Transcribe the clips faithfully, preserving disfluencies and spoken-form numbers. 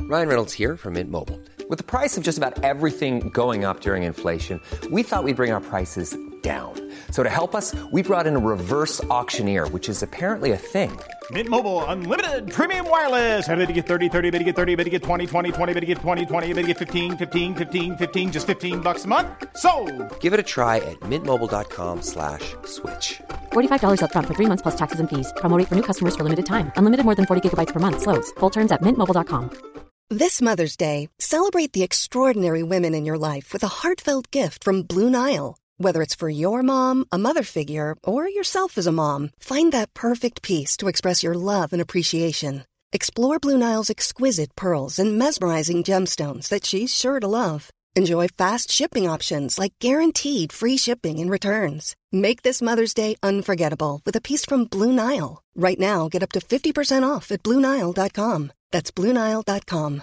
Ryan Reynolds here from Mint Mobile. With the price of just about everything going up during inflation, we thought we'd bring our prices down. So to help us, we brought in a reverse auctioneer, which is apparently a thing. Mint Mobile Unlimited Premium Wireless. How to get thirty, thirty, how to get thirty, how to get twenty, twenty, twenty, how to get twenty, twenty, how to get fifteen, fifteen, fifteen, fifteen, just fifteen bucks a month? Sold! Give it a try at mintmobile.com slash switch. forty-five dollars up front for three months plus taxes and fees. Promo rate for new customers for limited time. Unlimited more than forty gigabytes per month. Slows full terms at mint mobile dot com. This Mother's Day, celebrate the extraordinary women in your life with a heartfelt gift from Blue Nile. Whether it's for your mom, a mother figure, or yourself as a mom, find that perfect piece to express your love and appreciation. Explore Blue Nile's exquisite pearls and mesmerizing gemstones that she's sure to love. Enjoy fast shipping options like guaranteed free shipping and returns. Make this Mother's Day unforgettable with a piece from Blue Nile. Right now, get up to fifty percent off at blue nile dot com. That's blue nile dot com.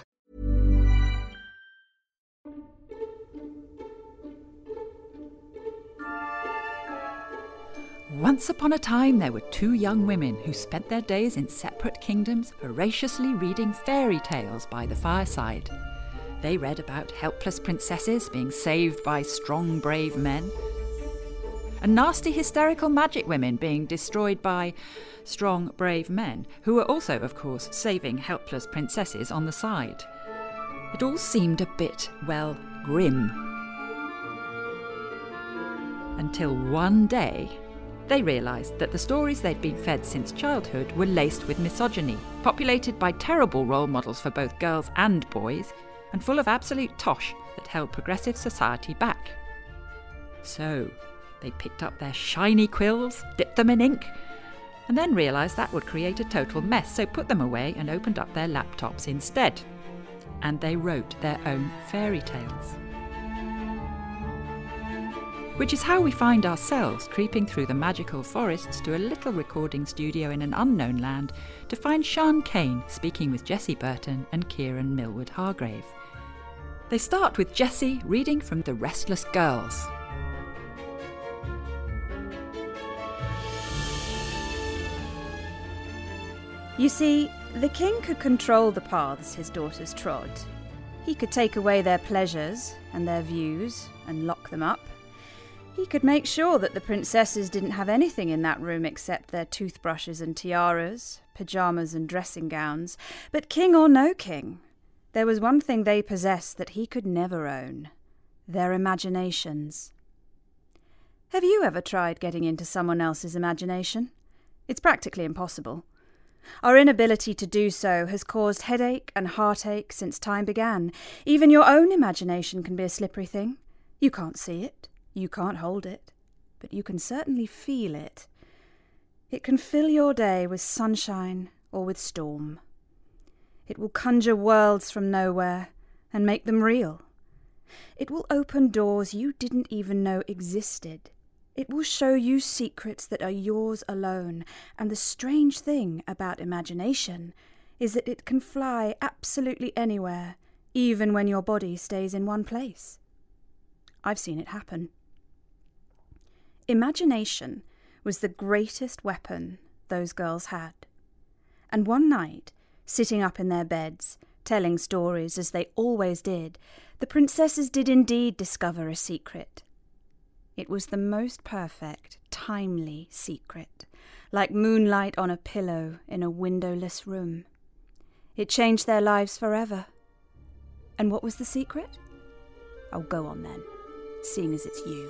Once upon a time, there were two young women who spent their days in separate kingdoms, voraciously reading fairy tales by the fireside. They read about helpless princesses being saved by strong, brave men, and nasty, hysterical magic women being destroyed by strong, brave men, who were also, of course, saving helpless princesses on the side. It all seemed a bit, well, grim. Until one day, they realised that the stories they'd been fed since childhood were laced with misogyny, populated by terrible role models for both girls and boys, and full of absolute tosh that held progressive society back. So, they picked up their shiny quills, dipped them in ink, and then realised that would create a total mess, so put them away and opened up their laptops instead. And they wrote their own fairy tales. Which is how we find ourselves creeping through the magical forests to a little recording studio in an unknown land to find Sian Cain speaking with Jessie Burton and Kieran Millward Hargrave. They start with Jessie reading from The Restless Girls. You see, the king could control the paths his daughters trod. He could take away their pleasures and their views and lock them up. He could make sure that the princesses didn't have anything in that room except their toothbrushes and tiaras, pyjamas and dressing gowns. But king or no king, there was one thing they possessed that he could never own: their imaginations. Have you ever tried getting into someone else's imagination? It's practically impossible. Our inability to do so has caused headache and heartache since time began. Even your own imagination can be a slippery thing. You can't see it. You can't hold it, but you can certainly feel it. It can fill your day with sunshine or with storm. It will conjure worlds from nowhere and make them real. It will open doors you didn't even know existed. It will show you secrets that are yours alone. And the strange thing about imagination is that it can fly absolutely anywhere, even when your body stays in one place. I've seen it happen. Imagination was the greatest weapon those girls had. And one night, sitting up in their beds, telling stories as they always did, the princesses did indeed discover a secret. It was the most perfect, timely secret, like moonlight on a pillow in a windowless room. It changed their lives forever. And what was the secret? Oh, go on then, seeing as it's you.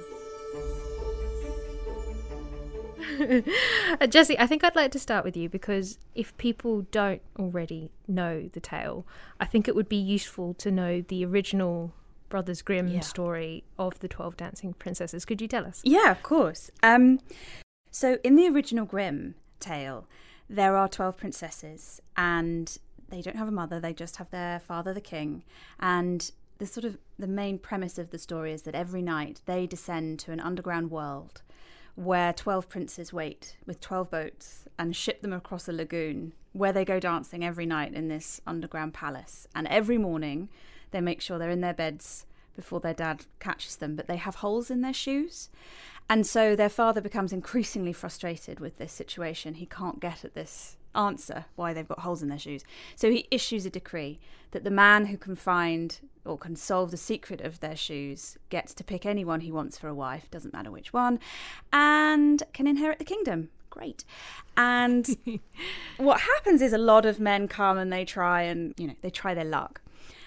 uh, Jessie, I think I'd like to start with you because if people don't already know the tale, I think it would be useful to know the original Brothers Grimm yeah. story of the twelve Dancing Princesses. Could you tell us? Yeah, of course. Um, so in the original Grimm tale, there are twelve princesses and they don't have a mother, they just have their father, the king. And the sort of the main premise of the story is that every night they descend to an underground world where twelve princes wait with twelve boats and ship them across a lagoon where they go dancing every night in this underground palace. And every morning they make sure they're in their beds before their dad catches them, but they have holes in their shoes. And so their father becomes increasingly frustrated with this situation. He can't get at this answer why they've got holes in their shoes. So he issues a decree that the man who can find or can solve the secret of their shoes gets to pick anyone he wants for a wife, doesn't matter which one, and can inherit the kingdom. Great. And what happens is a lot of men come and they try and, you know, they try their luck.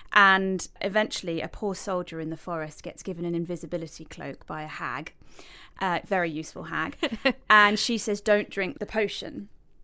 And eventually a poor soldier in the forest gets given an invisibility cloak by a hag, uh, very useful hag. And she says, don't drink the potion.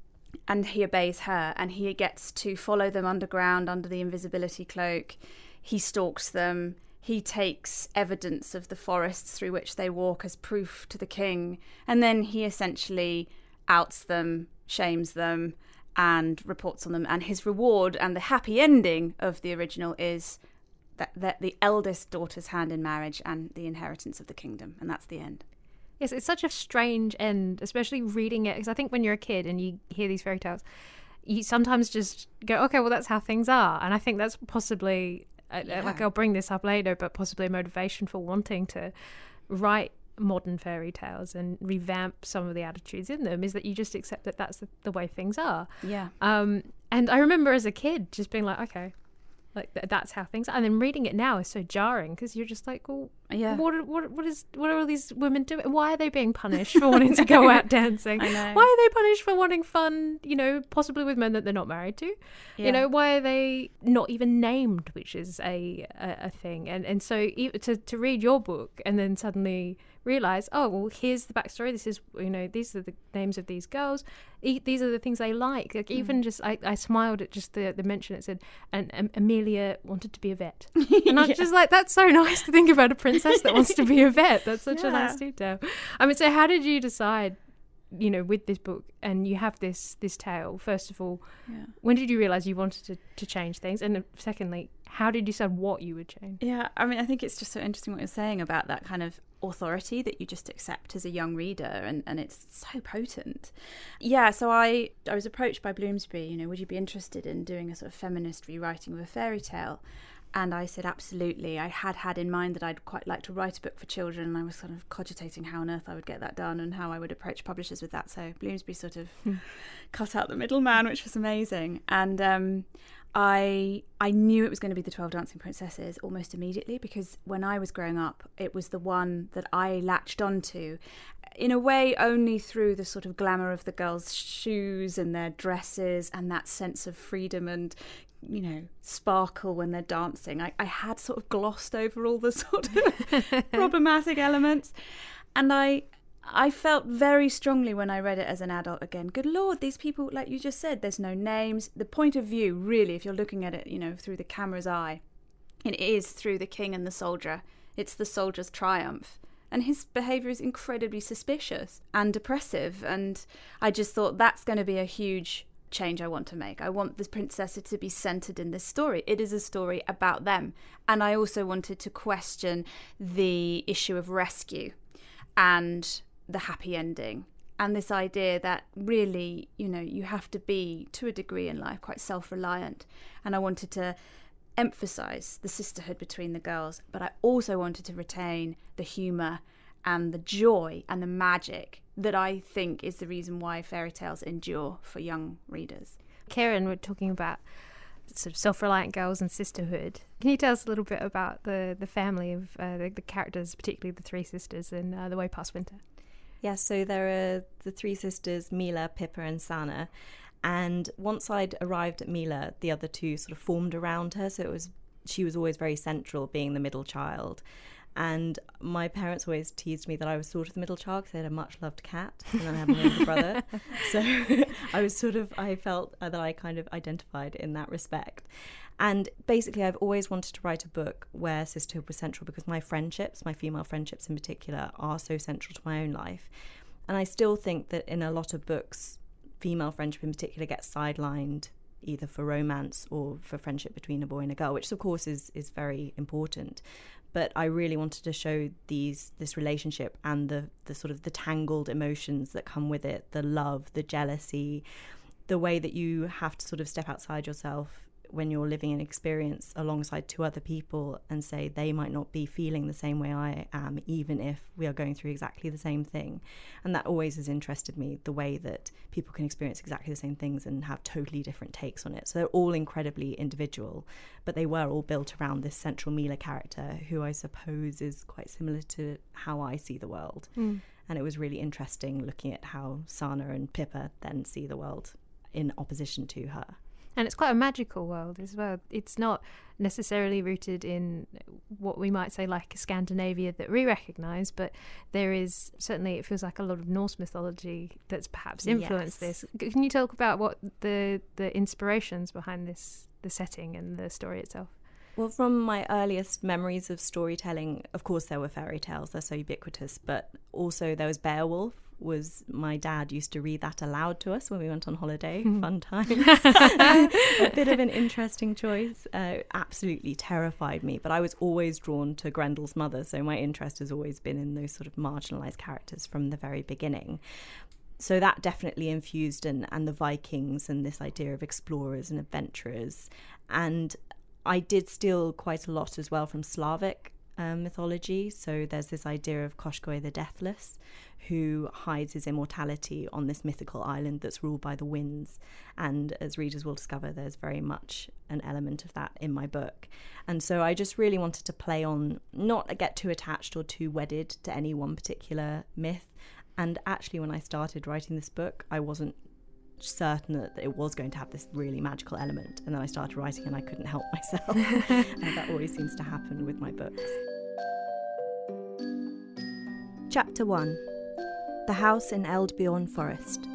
And he obeys her, and he gets to follow them underground under the invisibility cloak. He stalks them. He takes evidence of the forests through which they walk as proof to the king. And then he essentially outs them, shames them, and reports on them. And his reward and the happy ending of the original is that, that the eldest daughter's hand in marriage and the inheritance of the kingdom. And that's the end. Yes, it's such a strange end, especially reading it, because I think when you're a kid and you hear these fairy tales, you sometimes just go, okay, well, that's how things are. And I think that's possibly, yeah. like I'll bring this up later, but possibly a motivation for wanting to write modern fairy tales and revamp some of the attitudes in them, is that you just accept that that's the, the way things are. Yeah. Um, and I remember as a kid just being like, okay, like th- that's how things are. And then reading it now is so jarring, because you're just like, well, yeah. what, are, what, what is, what are all these women doing? Why are they being punished for wanting to go out dancing? I know. Why are they punished for wanting fun, you know, possibly with men that they're not married to? Yeah. You know, why are they not even named, which is a, a, a thing? And and so to, to read your book and then suddenly realize, oh, well, here's the backstory. This is, you know, these are the names of these girls. E- these are the things they like. Like, mm. even just, I, I smiled at just the, the mention. It said, and um, Amelia wanted to be a vet. And I'm yeah. just like, that's so nice to think about a princess that wants to be a vet. That's such yeah. a nice detail. I mean, so how did you decide, you know, with this book, and you have this this tale, first of all, yeah. when did you realize you wanted to, to change things? And secondly, how did you decide what you would change? Yeah, I mean, I think it's just so interesting what you're saying about that kind of authority that you just accept as a young reader, and, and it's so potent. Yeah, so I, I was approached by Bloomsbury, you know, would you be interested in doing a sort of feminist rewriting of a fairy tale? And I said, absolutely. I had had in mind that I'd quite like to write a book for children, and I was sort of cogitating how on earth I would get that done and how I would approach publishers with that. So Bloomsbury sort of cut out the middleman, which was amazing. And um, I I knew it was going to be The twelve Dancing Princesses almost immediately, because when I was growing up, it was the one that I latched onto, in a way only through the sort of glamour of the girls' shoes and their dresses and that sense of freedom and, you know, sparkle when they're dancing. I, I had sort of glossed over all the sort of problematic elements. And I I felt very strongly when I read it as an adult again, good Lord, these people, like you just said, there's no names. The point of view, really, if you're looking at it, you know, through the camera's eye, it is through the king and the soldier. It's the soldier's triumph. And his behaviour is incredibly suspicious and oppressive. And I just thought that's going to be a huge change I want to make. I want the princess to be centred in this story. It is a story about them. And I also wanted to question the issue of rescue and the happy ending, and this idea that really, you know, you have to be, to a degree in life, quite self-reliant. And I wanted to emphasise the sisterhood between the girls, but I also wanted to retain the humour and the joy and the magic that I think is the reason why fairy tales endure for young readers. Karen, we're talking about sort of self-reliant girls and sisterhood. Can you tell us a little bit about the, the family of uh, the, the characters, particularly the three sisters in uh, The Way Past Winter? Yes, so there are the three sisters, Mila, Pippa and Sana. And once I'd arrived at Mila, the other two sort of formed around her. So it was she was always very central, being the middle child. And my parents always teased me that I was sort of the middle child because they had a much-loved cat, and then I had my younger brother. So I was sort of, I felt that I kind of identified in that respect. And basically, I've always wanted to write a book where sisterhood was central, because my friendships, my female friendships in particular, are so central to my own life. And I still think that in a lot of books, female friendship in particular gets sidelined, either for romance or for friendship between a boy and a girl, which of course is is very important. But I really wanted to show these this relationship and the the sort of the tangled emotions that come with it, the love, the jealousy, the way that you have to sort of step outside yourself when you're living an experience alongside two other people and say they might not be feeling the same way I am, even if we are going through exactly the same thing. And that always has interested me, the way that people can experience exactly the same things and have totally different takes on it. So they're all incredibly individual, but they were all built around this central Mila character, who I suppose is quite similar to how I see the world. Mm. And it was really interesting looking at how Sana and Pippa then see the world in opposition to her. And it's quite a magical world as well. It's not necessarily rooted in what we might say like Scandinavia that we recognise, but there is certainly, it feels like a lot of Norse mythology that's perhaps influenced yes. this. Can you talk about what the the inspirations behind this, the setting and the story itself? Well, from my earliest memories of storytelling, of course there were fairy tales, they're so ubiquitous, but also there was Beowulf. Was my dad used to read that aloud to us when we went on holiday. Fun times. A bit of an interesting choice. Uh, absolutely terrified me, but I was always drawn to Grendel's mother, so my interest has always been in those sort of marginalised characters from the very beginning. So that definitely infused, and and the Vikings and this idea of explorers and adventurers. And I did steal quite a lot as well from Slavic Um, mythology. So there's this idea of Koshkoy the Deathless, who hides his immortality on this mythical island that's ruled by the winds. And as readers will discover, there's very much an element of that in my book. And so I just really wanted to play on, not get too attached or too wedded to any one particular myth. And actually, when I started writing this book, I wasn't certain that it was going to have this really magical element, and then I started writing and I couldn't help myself. And that always seems to happen with my books. Chapter one. The House in Eldbjorn Forest.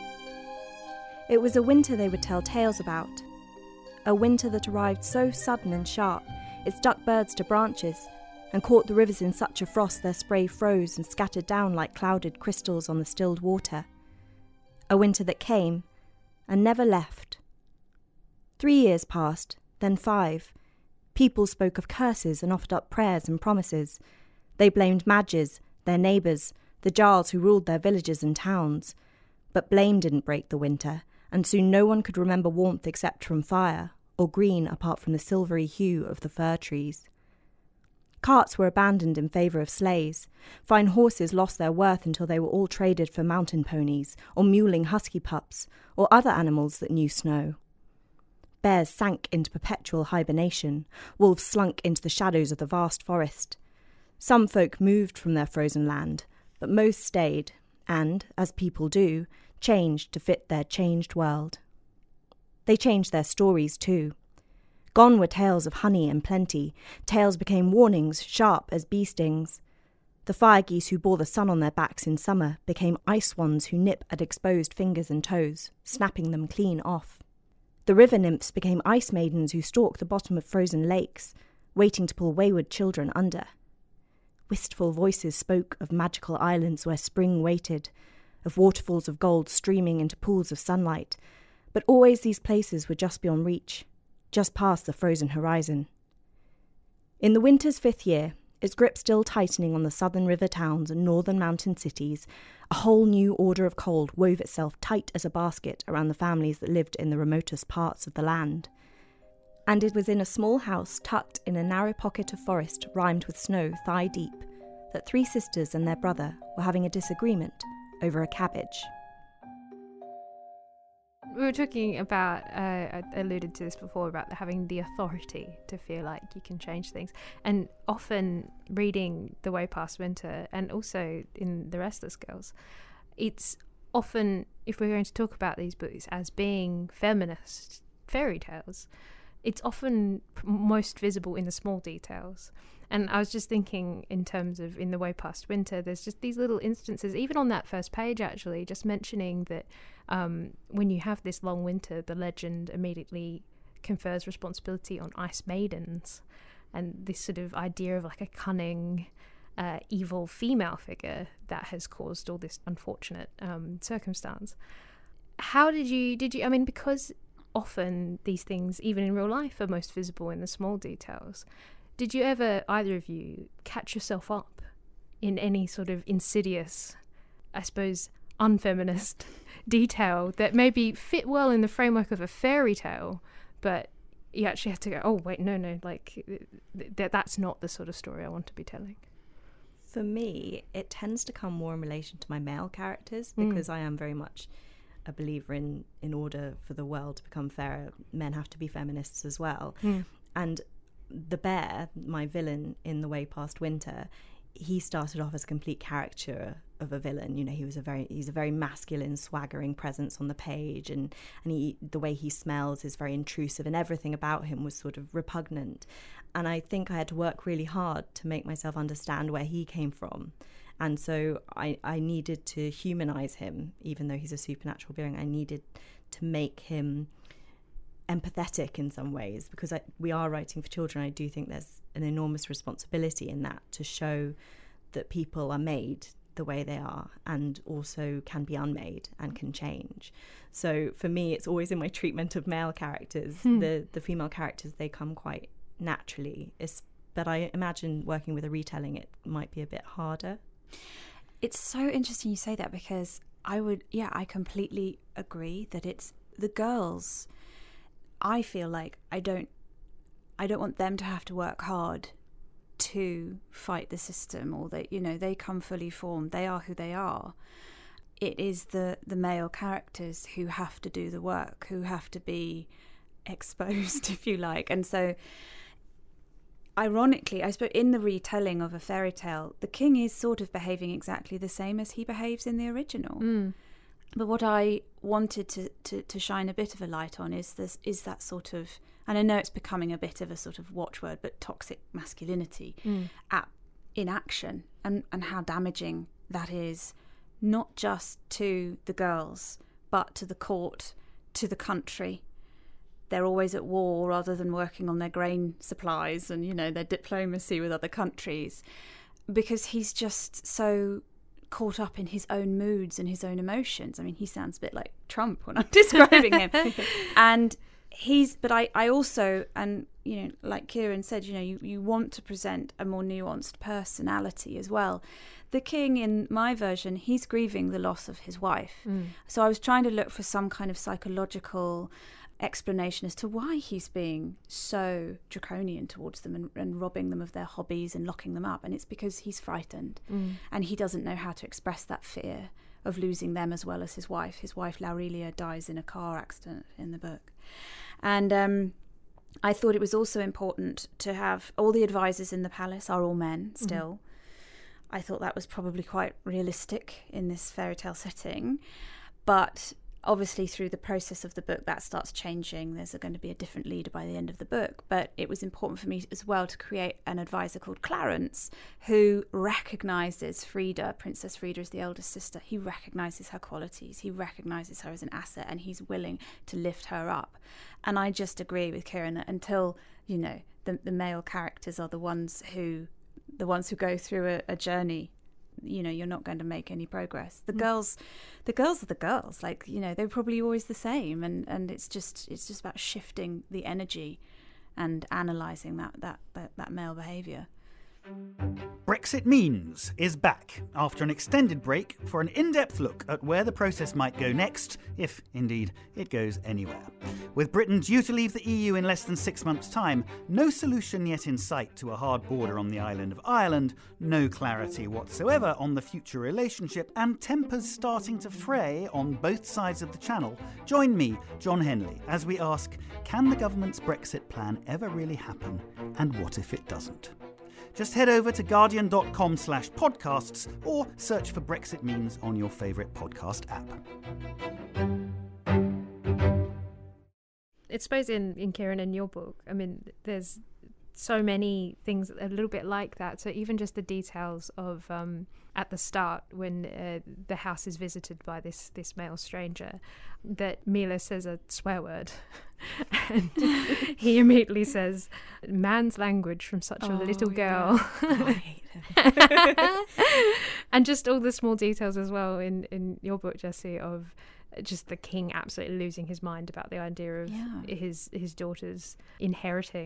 It was a winter they would tell tales about. A winter that arrived so sudden and sharp, it stuck birds to branches and caught the rivers in such a frost their spray froze and scattered down like clouded crystals on the stilled water. A winter that came and never left. Three years passed, then five. People spoke of curses and offered up prayers and promises. They blamed Madges, their neighbours, the Jarls who ruled their villages and towns. But blame didn't break the winter, and soon no one could remember warmth except from fire, or green apart from the silvery hue of the fir trees. Carts were abandoned in favour of sleighs. Fine horses lost their worth until they were all traded for mountain ponies, or mewling husky pups, or other animals that knew snow. Bears sank into perpetual hibernation. Wolves slunk into the shadows of the vast forest. Some folk moved from their frozen land, but most stayed, and, as people do, changed to fit their changed world. They changed their stories too. Gone were tales of honey and plenty. Tales became warnings, sharp as bee stings. The fire geese who bore the sun on their backs in summer became ice ones who nip at exposed fingers and toes, snapping them clean off. The river nymphs became ice maidens who stalked the bottom of frozen lakes, waiting to pull wayward children under. Wistful voices spoke of magical islands where spring waited, of waterfalls of gold streaming into pools of sunlight, but always these places were just beyond reach, just past the frozen horizon. In the winter's fifth year, its grip still tightening on the southern river towns and northern mountain cities, a whole new order of cold wove itself tight as a basket around the families that lived in the remotest parts of the land. And it was in a small house tucked in a narrow pocket of forest rimed with snow thigh deep that three sisters and their brother were having a disagreement over a cabbage. We were talking about, uh, I alluded to this before, about having the authority to feel like you can change things. And often reading The Way Past Winter, and also in The Restless Girls, it's often, if we're going to talk about these books as being feminist fairy tales, it's often most visible in the small details. And I was just thinking in terms of in The Way Past Winter, there's just these little instances, even on that first page actually, just mentioning that um, when you have this long winter, the legend immediately confers responsibility on ice maidens. And this sort of idea of like a cunning, uh, evil female figure that has caused all this unfortunate um, circumstance. How did you, did you, I mean, because often these things, even in real life, are most visible in the small details. Did you ever, either of you, catch yourself up in any sort of insidious, I suppose, unfeminist detail that maybe fit well in the framework of a fairy tale, but you actually have to go, oh wait, no, no, like th- th- that's not the sort of story I want to be telling. For me, it tends to come more in relation to my male characters, because mm. I am very much a believer in, in order for the world to become fairer, men have to be feminists as well. Mm. And the bear, my villain in The Way Past Winter, he started off as a complete caricature of a villain. You know, he was a very he's a very masculine, swaggering presence on the page, and and he the way he smells is very intrusive, and everything about him was sort of repugnant. And I think I had to work really hard to make myself understand where he came from. And so I, I needed to humanize him, even though he's a supernatural being. I needed to make him empathetic in some ways, because I, we are writing for children. I do think there's an enormous responsibility in that, to show that people are made the way they are and also can be unmade and can change. So for me, it's always in my treatment of male characters. Hmm. The the female characters, they come quite naturally. It's, but I imagine working with a retelling, it might be a bit harder. It's so interesting you say that, because I would, yeah, I completely agree that it's the girls. I feel like I don't, I don't want them to have to work hard to fight the system, or that, you know, they come fully formed. They are who they are. It is the the male characters who have to do the work, who have to be exposed, if you like. And so, ironically, I suppose in the retelling of a fairy tale, the king is sort of behaving exactly the same as he behaves in the original. Mm. But what I wanted to, to, to shine a bit of a light on is this is that sort of, and I know it's becoming a bit of a sort of watchword, but toxic masculinity mm. at, in action, and, and how damaging that is, not just to the girls, but to the court, to the country. They're always at war rather than working on their grain supplies and, you know, their diplomacy with other countries, because he's just so caught up in his own moods and his own emotions. I mean, he sounds a bit like Trump when I'm describing him. And he's, but I, I also, and, you know, like Kieran said, you know, you, you want to present a more nuanced personality as well. The king, in my version, he's grieving the loss of his wife. Mm. So I was trying to look for some kind of psychological explanation as to why he's being so draconian towards them and, and robbing them of their hobbies and locking them up. And it's because he's frightened mm. and he doesn't know how to express that fear of losing them as well as his wife. His wife, Laurelia, dies in a car accident in the book. And um, I thought it was also important to have all the advisors in the palace are all men still. Mm-hmm. I thought that was probably quite realistic in this fairy tale setting. But obviously, through the process of the book, that starts changing. There's going to be a different leader by the end of the book. But it was important for me as well to create an advisor called Clarence, who recognises Frida. Princess Frida is the eldest sister. He recognises her qualities. He recognises her as an asset, and he's willing to lift her up. And I just agree with Kieran that until, you know, the, the male characters are the ones who, the ones who go through a, a journey, you know, you're not going to make any progress. The mm. girls, the girls are the girls. Like, you know, they're probably always the same, and, and it's just it's just about shifting the energy and analysing that that that, that male behaviour. Brexit Means is back after an extended break for an in-depth look at where the process might go next, if indeed it goes anywhere. With Britain due to leave the E U in less than six months' time, no solution yet in sight to a hard border on the island of Ireland, no clarity whatsoever on the future relationship, and tempers starting to fray on both sides of the channel, join me, John Henley, as we ask, can the government's Brexit plan ever really happen, and what if it doesn't? Just head over to guardian dot com slash podcasts or search for Brexit Means on your favourite podcast app. I suppose in, in Kieran, in your book, I mean, there's so many things a little bit like that. So even just the details of um, at the start when uh, the house is visited by this this male stranger, that Mila says a swear word and he immediately says man's language from such oh, a little girl. Yeah. Oh, I hate him. And just all the small details as well in, in your book, Jessie, of just the king absolutely losing his mind about the idea of yeah. his his daughters inheriting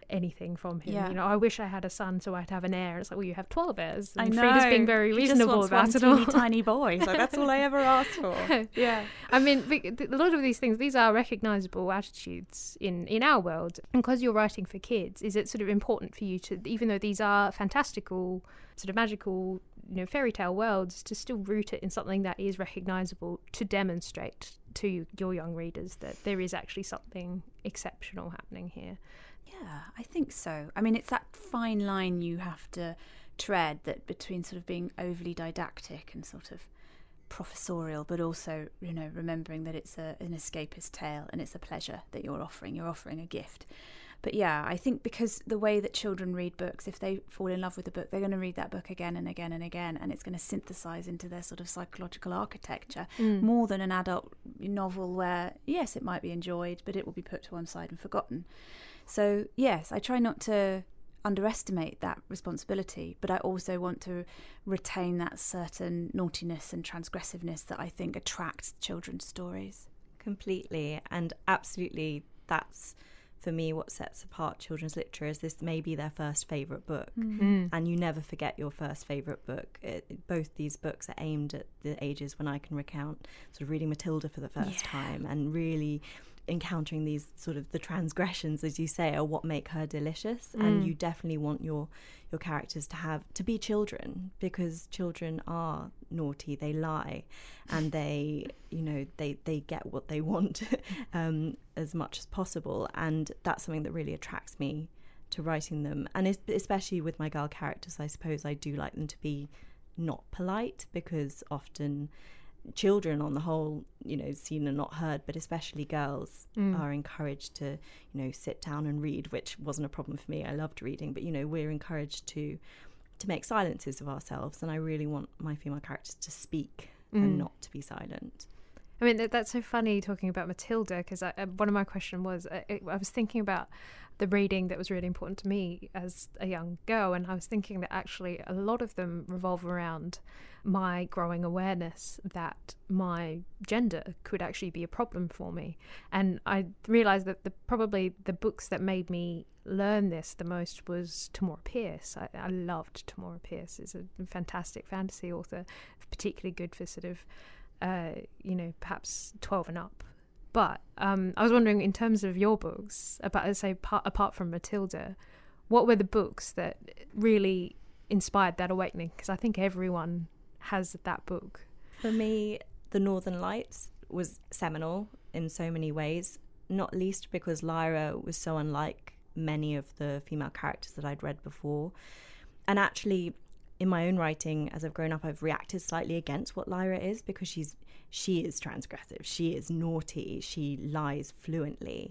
anything from him. Yeah. You know, I wish I had a son so I'd have an heir. It's like, well, you have twelve heirs. And I know. Frida's being very He just reasonable wants about one it all. teeny tiny boy. So that's all I ever asked for. Yeah. I mean, a lot of these things, these are recognisable attitudes in, in our world. And because you're writing for kids, is it sort of important for you to, even though these are fantastical, sort of magical, you know, fairy tale worlds, to still root it in something that is recognisable, to demonstrate to your young readers that there is actually something exceptional happening here? Yeah, I think so. I mean, it's that fine line you have to tread, that between sort of being overly didactic and sort of professorial, but also, you know, remembering that it's a, an escapist tale and it's a pleasure that you're offering. You're offering a gift. But yeah, I think because the way that children read books, if they fall in love with a book, they're going to read that book again and again and again, and it's going to synthesize into their sort of psychological architecture mm. more than an adult novel where, yes, it might be enjoyed, but it will be put to one side and forgotten. So, yes, I try not to underestimate that responsibility, but I also want to retain that certain naughtiness and transgressiveness that I think attracts children's stories. Completely, and absolutely, that's for me what sets apart children's literature. Is this may be their first favourite book, mm. and you never forget your first favourite book. It, both these books are aimed at the ages when I can recount sort of reading Matilda for the first yeah. time and really encountering these sort of the transgressions, as you say, are what make her delicious. Mm. And you definitely want your your characters to have to be children, because children are naughty, they lie, and they, you know, they they get what they want um, as much as possible. And that's something that really attracts me to writing them. And especially with my girl characters, I suppose I do like them to be not polite, because often children on the whole, you know, seen and not heard, but especially girls mm. are encouraged to, you know, sit down and read, which wasn't a problem for me. I loved reading, but, you know, we're encouraged to to make silences of ourselves, and I really want my female characters to speak mm. and not to be silent. I mean, that's so funny talking about Matilda, because uh, one of my questions was, uh, it, I was thinking about the reading that was really important to me as a young girl, and I was thinking that actually a lot of them revolve around my growing awareness that my gender could actually be a problem for me. And I realised that the, probably the books that made me learn this the most was Tamora Pierce. I, I loved Tamora Pierce. It's a fantastic fantasy author, particularly good for sort of Uh, you know, perhaps twelve and up. But um, I was wondering, in terms of your books, about, let's say, part, apart from Matilda, what were the books that really inspired that awakening? Because I think everyone has that book. For me, The Northern Lights was seminal in so many ways, not least because Lyra was so unlike many of the female characters that I'd read before. And actually, in my own writing, as I've grown up, I've reacted slightly against what Lyra is, because she's she is transgressive, she is naughty, she lies fluently,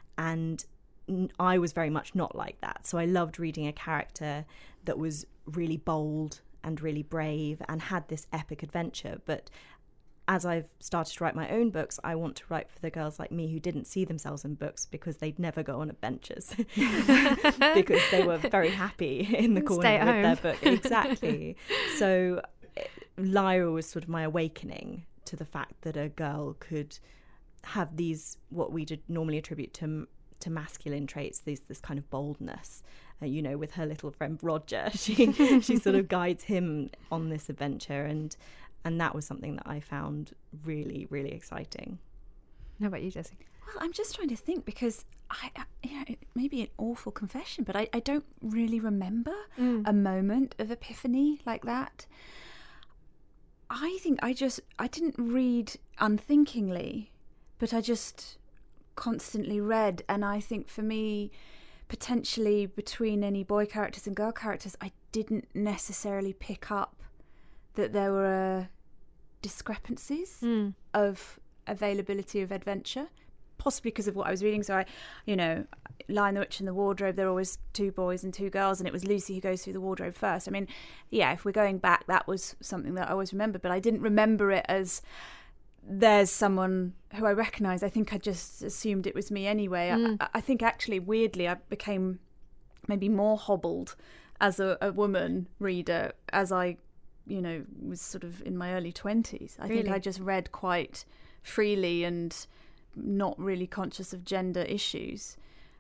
and I was very much not like that. So I loved reading a character that was really bold and really brave and had this epic adventure. But as I've started to write my own books, I want to write for the girls like me who didn't see themselves in books because they'd never go on adventures because they were very happy in the corner Stay with home. their book. Exactly. So Lyra was sort of my awakening to the fact that a girl could have these, what we would normally attribute to to masculine traits, these this kind of boldness. Uh, you know, with her little friend Roger, she she sort of guides him on this adventure, and and that was something that I found really, really exciting. How about you, Jessie? Well, I'm just trying to think, because I, I you know, it may be an awful confession, but I, I don't really remember mm. a moment of epiphany like that. I think I just, I didn't read unthinkingly, but I just constantly read. And I think for me, potentially between any boy characters and girl characters, I didn't necessarily pick up that there were discrepancies mm. of availability of adventure, possibly because of what I was reading. So I, you know, Lion, the Witch and the Wardrobe, there are always two boys and two girls, and it was Lucy who goes through the wardrobe first. I mean, yeah, if we're going back, that was something that I always remembered, but I didn't remember it as there's someone who I recognise. I think I just assumed it was me anyway. Mm. I, I think actually, weirdly, I became maybe more hobbled as a, a woman reader as I, you know, was sort of in my early twenties. I really? think I just read quite freely and not really conscious of gender issues.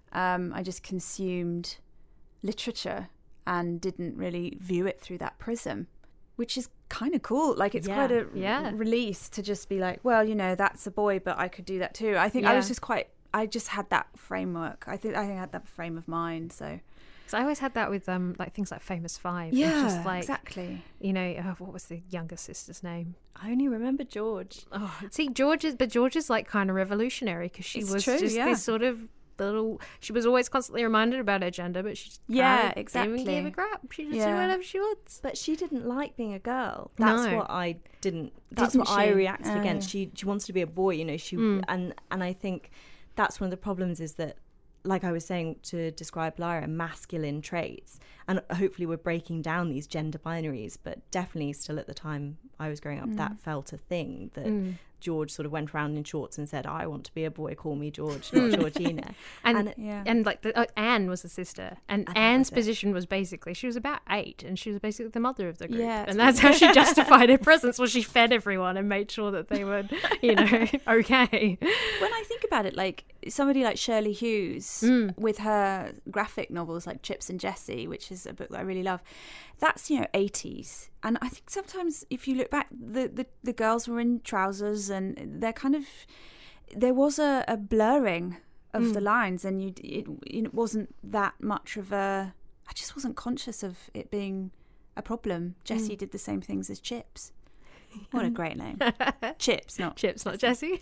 Um, I just consumed literature and didn't really view it through that prism, which is kind of cool. Like, it's Yeah. quite a Yeah. release to just be like, well, you know, that's a boy, but I could do that too. I think Yeah. I was just quite, I just had that framework. I think I think I had that frame of mind. So So I always had that with um like things like Famous Five. It's yeah, just like, exactly. you know, uh, what was the younger sister's name? I only remember George. Oh, see, George is, but George is like kind of revolutionary because she It's was true, just yeah. this sort of little. She was always constantly reminded about her gender, but she just Yeah, kind of exactly. didn't give a crap. She just did Yeah. whatever she wants. But she didn't like being a girl. That's No. what I didn't. That's Didn't what I she? reacted Oh, against. yeah. She she wanted to be a boy, you know. She Mm. and and I think that's one of the problems is that, like I was saying to describe Lyra, masculine traits, and hopefully we're breaking down these gender binaries. But definitely, still at the time I was growing up, Mm. that felt a thing that. Mm. George sort of went around in shorts and said, I want to be a boy, call me George, not Georgina. And And it- Yeah. and like the, uh, Anne was the sister, and And that Anne's was it. position was basically she was about eight, and she was basically the mother of the group, Yeah, and that's how she justified her presence. Was she fed everyone and made sure that they were, you know, okay. When I think about it, like somebody like Shirley Hughes Mm. with her graphic novels like Chips and Jessie, which is a book that I really love, that's, you know, eighties. And I think sometimes if you look back, the, the, the girls were in trousers and they're kind of, there was a, a blurring of Mm. the lines, and you it, it wasn't that much of a, I just wasn't conscious of it being a problem. Jessie Mm. did the same things as Chips. What a great name. Chips, not Chips, not Jessie.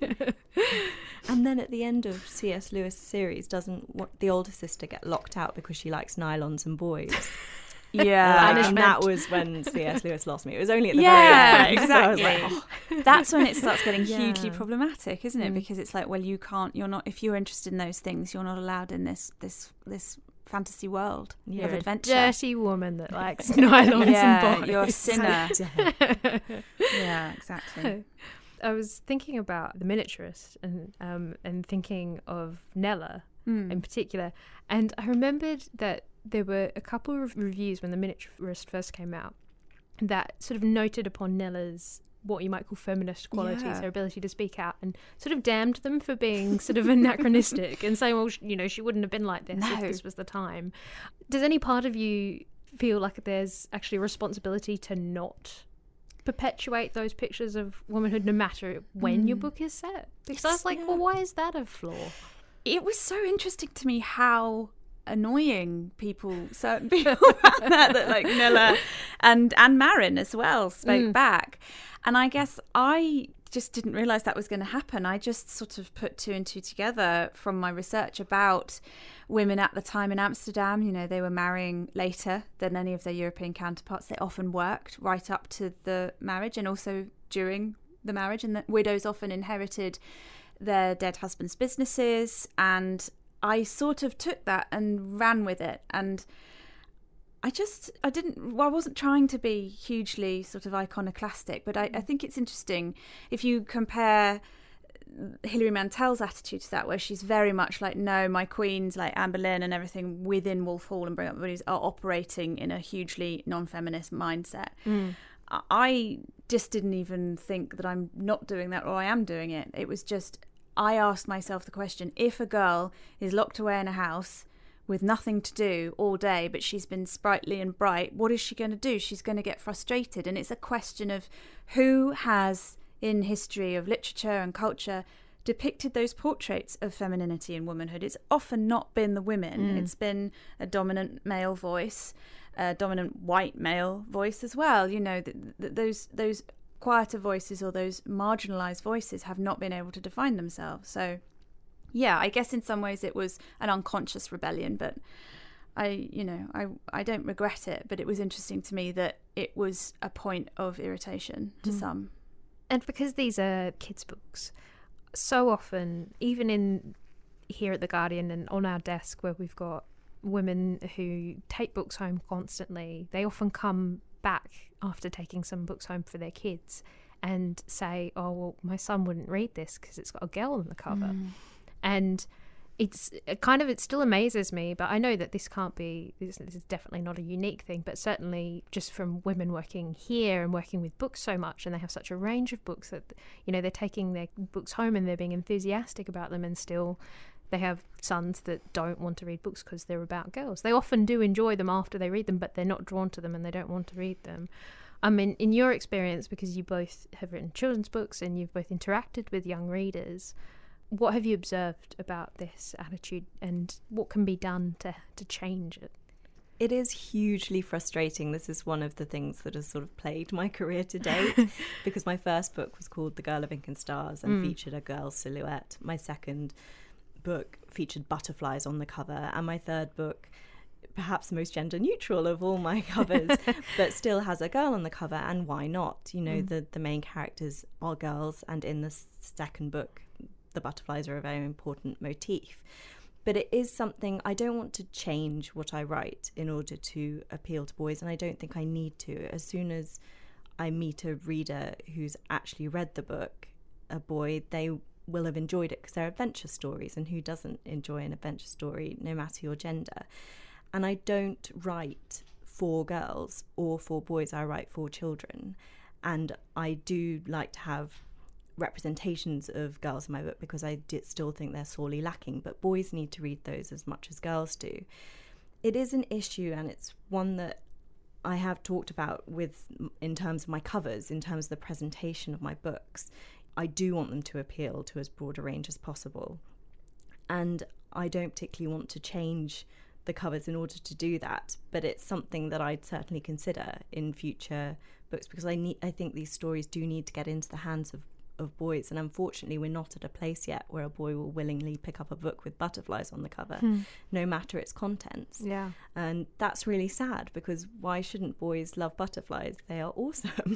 And then at the end of C S Lewis' series, doesn't what, the older sister get locked out because she likes nylons and boys? Yeah. Like, and that was when C S Lewis lost me. It was only at the Yeah, very end. So I was exactly. like, oh. That's when it starts getting hugely Yeah. problematic, isn't it? Mm. Because it's like, well, you can't, you're not, if you're interested in those things, you're not allowed in this this this fantasy world Yeah. of You're a adventure. dirty woman that likes nylons yeah, and boys. you're a sinner. Dead. Yeah, exactly. I was thinking about The Miniaturist and um, and thinking of Nella Mm. in particular, and I remembered that there were a couple of reviews when The Miniaturist first came out that sort of noted upon Nella's what you might call feminist qualities, Yeah. her ability to speak out, and sort of damned them for being sort of anachronistic and saying, well, sh- you know, she wouldn't have been like this if No. this was the time. Does any part of you feel like there's actually a responsibility to not perpetuate those pictures of womanhood no matter when your book is set? Because I was It's- like, yeah. well, why is that a flaw? It was so interesting to me how annoying people, certain people found that, that like Nilla and and Marin as well spoke Mm. back. And I guess I just didn't realise that was going to happen. I just sort of put two and two together from my research about women at the time in Amsterdam. You know, they were marrying later than any of their European counterparts. They often worked right up to the marriage and also during the marriage, and that widows often inherited their dead husbands' businesses. And I sort of took that and ran with it. And I just, I didn't, well, I wasn't trying to be hugely sort of iconoclastic, but I, I think it's interesting if you compare Hilary Mantel's attitude to that, where she's very much like, no, my queens like Anne Boleyn and everything within Wolf Hall and Bring Up the Bodies are operating in a hugely non-feminist mindset. Mm. I just didn't even think that I'm not doing that, or I am doing it. It was just, I asked myself the question, if a girl is locked away in a house with nothing to do all day, but she's been sprightly and bright, what is she going to do? She's going to get frustrated. And it's a question of who has, in history of literature and culture, depicted those portraits of femininity and womanhood. It's often not been the women. Mm. It's been a dominant male voice, a dominant white male voice as well. You know, th- th- those those quieter voices or those marginalised voices have not been able to define themselves. So, yeah, I guess in some ways it was an unconscious rebellion, but I, you know, I, I don't regret it. But it was interesting to me that it was a point of irritation to Mm. some. And because these are kids' books, so often, even in here at The Guardian and on our desk where we've got women who take books home constantly, they often come back after taking some books home for their kids and say, oh, well, my son wouldn't read this because it's got a girl on the cover. Mm. And it's it kind of, it still amazes me, but I know that this can't be, this, this is definitely not a unique thing, but certainly just from women working here and working with books so much, and they have such a range of books that, you know, they're taking their books home and they're being enthusiastic about them, and still they have sons that don't want to read books because they're about girls. They often do enjoy them after they read them, but they're not drawn to them and they don't want to read them. I mean, in your experience, because you both have written children's books and you've both interacted with young readers, what have you observed about this attitude and what can be done to, to change it? It is hugely frustrating. This is one of the things that has sort of plagued my career to date, because my first book was called The Girl of Ink and Stars and mm. featured a girl's silhouette. My second book featured butterflies on the cover, and my third book, perhaps the most gender neutral of all my covers, but still has a girl on the cover. And why not? You know, mm. the, the main characters are girls, and in the second book, the butterflies are a very important motif. But it is something, I don't want to change what I write in order to appeal to boys, and I don't think I need to. As soon as I meet a reader who's actually read the book, a boy, they will have enjoyed it because they're adventure stories, and who doesn't enjoy an adventure story, no matter your gender? And I don't write for girls or for boys, I write for children. And I do like to have representations of girls in my book because I did still think they're sorely lacking, but boys need to read those as much as girls do. It is an issue, and it's one that I have talked about with in terms of my covers, in terms of the presentation of my books. I do want them to appeal to as broad a range as possible, and I don't particularly want to change the covers in order to do that, but it's something that I'd certainly consider in future books, because I need I think these stories do need to get into the hands of of boys, and unfortunately we're not at a place yet where a boy will willingly pick up a book with butterflies on the cover, hmm. no matter its contents. Yeah. And that's really sad, because why shouldn't boys love butterflies? They are awesome.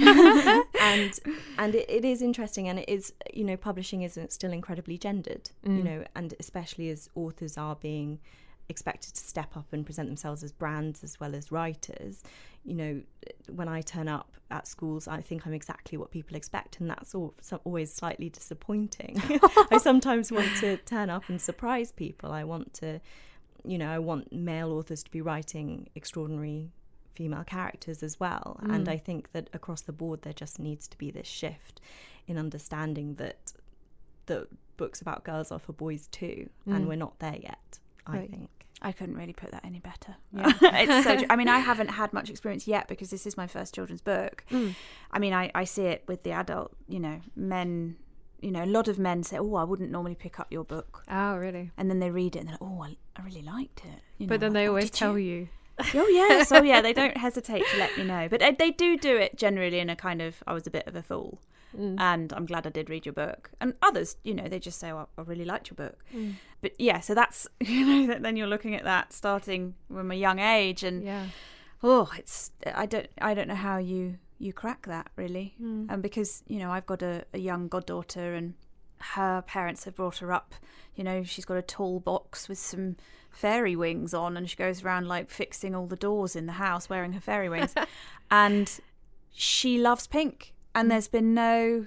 and and it, it is interesting, and it is, you know, publishing is still incredibly gendered, mm. you know, and especially as authors are being expected to step up and present themselves as brands as well as writers. You know, when I turn up at schools, I think I'm exactly what people expect, and that's all, so always slightly disappointing. I sometimes want to turn up and surprise people. I want to, you know, I want male authors to be writing extraordinary female characters as well. Mm. And I think that across the board there just needs to be this shift in understanding that the books about girls are for boys too, mm. and we're not there yet. I right. think. I couldn't really put that any better. Yeah. It's so, I mean, I haven't had much experience yet because this is my first children's book. Mm. I mean, I, I see it with the adult, you know, men, you know, a lot of men say, oh, I wouldn't normally pick up your book. Oh, really? And then they read it and they're like, oh, I, I really liked it. You but know, then they like, always oh, tell you? you. Oh, yes. Oh, yeah. They don't hesitate to let me know. But they do do it generally in a kind of, I was a bit of a fool. Mm. And I'm glad I did read your book. And others, you know, they just say, oh, I really liked your book. Mm. But yeah, so that's, you know, then you're looking at that starting from a young age, and yeah. oh, it's, I don't, I don't know how you, you crack that really. Mm. And because, you know, I've got a, a young goddaughter, and her parents have brought her up, you know, she's got a tall box with some fairy wings on, and she goes around like fixing all the doors in the house wearing her fairy wings. And she loves pink. And there's been no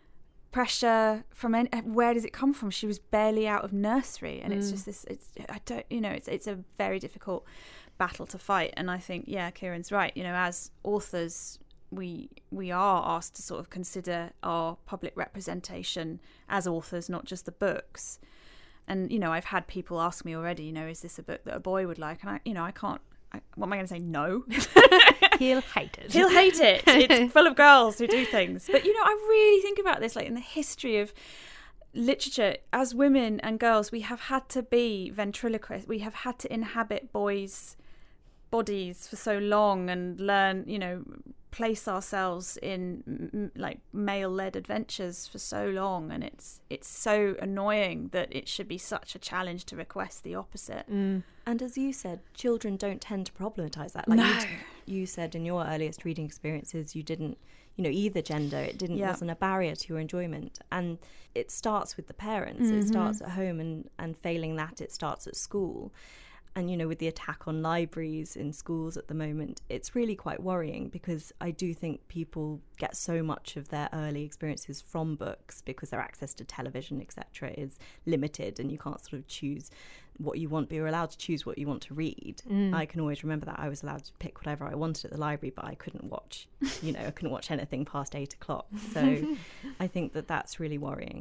pressure from any, where does it come from? She was barely out of nursery, and mm. it's just this. It's I don't, you know, it's it's a very difficult battle to fight. And I think, yeah, Kieran's right. You know, as authors, we we are asked to sort of consider our public representation as authors, not just the books. And you know, I've had people ask me already, you know, is this a book that a boy would like? And I, you know, I can't. I, what am I going to say? No. He'll hate it. He'll hate it. It's full of girls who do things. But, you know, I really think about this, like in the history of literature, as women and girls, we have had to be ventriloquists. We have had to inhabit boys' bodies for so long and learn, you know, place ourselves in m- like male-led adventures for so long, and it's it's so annoying that it should be such a challenge to request the opposite. Mm. And as you said, children don't tend to problematize that. Like no. you, you said in your earliest reading experiences, you didn't, you know, either gender, it didn't yeah. wasn't a barrier to your enjoyment. And it starts with the parents. Mm-hmm. It starts at home, and and failing that, it starts at school. And, you know, with the attack on libraries in schools at the moment, it's really quite worrying, because I do think people get so much of their early experiences from books because their access to television, et cetera, is limited, and you can't sort of choose what you want, but you're allowed to choose what you want to read. Mm. I can always remember that I was allowed to pick whatever I wanted at the library, but I couldn't watch, you know, I couldn't watch anything past eight o'clock. So I think that that's really worrying.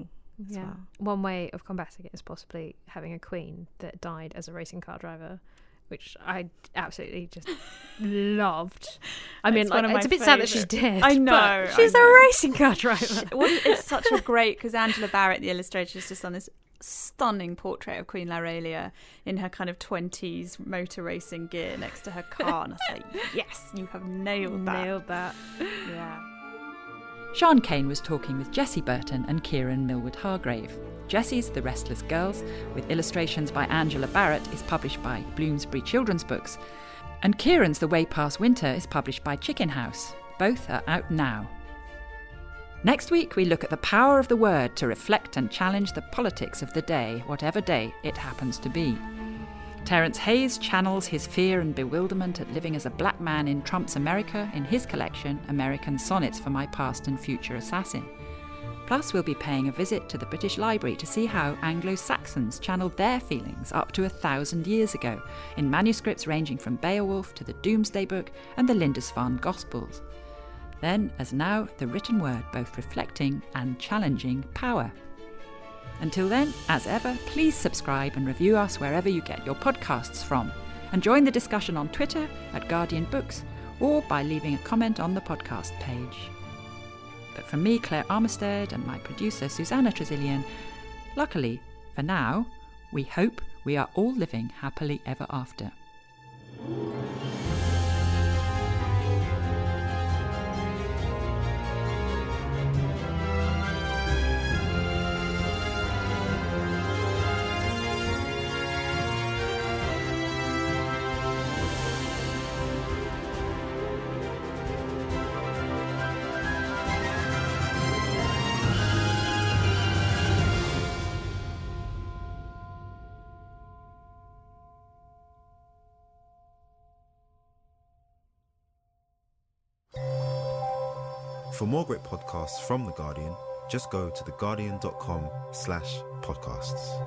as yeah. well. One way of combating it is possibly having a queen that died as a racing car driver, which I absolutely just loved. I mean, It's like, one of it's my a bit sad that she's favourite- dead. I know, but she's I a know. racing car driver. Well, it's such a great, because Angela Barrett, the illustrator, has just done this stunning portrait of Queen Lauralia in her kind of twenties motor racing gear next to her car, and I was like, yes, you have nailed that. Nailed that. Yeah. Sean Kane was talking with Jessie Burton and Kieran Millwood Hargrave. Jessie's The Restless Girls, with illustrations by Angela Barrett, is published by Bloomsbury Children's Books, and Kieran's The Way Past Winter is published by Chicken House. Both are out now. Next week, we look at the power of the word to reflect and challenge the politics of the day, whatever day it happens to be. Terence Hayes channels his fear and bewilderment at living as a black man in Trump's America in his collection, American Sonnets for My Past and Future Assassin. Plus, we'll be paying a visit to the British Library to see how Anglo-Saxons channeled their feelings up to a thousand years ago, in manuscripts ranging from Beowulf to the Doomsday Book and the Lindisfarne Gospels. Then, as now, the written word both reflecting and challenging power. Until then, as ever, please subscribe and review us wherever you get your podcasts from, and join the discussion on Twitter at Guardian Books or by leaving a comment on the podcast page. But from me, Claire Armistead, and my producer, Susanna Tresillian, luckily, for now, we hope we are all living happily ever after. For more great podcasts from The Guardian, just go to theguardian.com slash podcasts.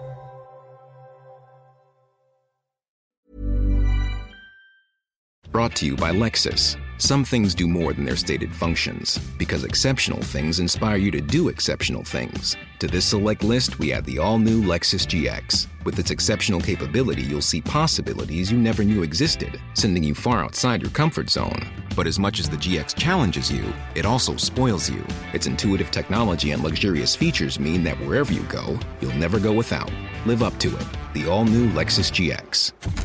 Brought to you by Lexus. Some things do more than their stated functions, because exceptional things inspire you to do exceptional things. To this select list, we add the all-new Lexus G X. With its exceptional capability, you'll see possibilities you never knew existed, sending you far outside your comfort zone. But as much as the G X challenges you, it also spoils you. Its intuitive technology and luxurious features mean that wherever you go, you'll never go without. Live up to it. The all-new Lexus G X.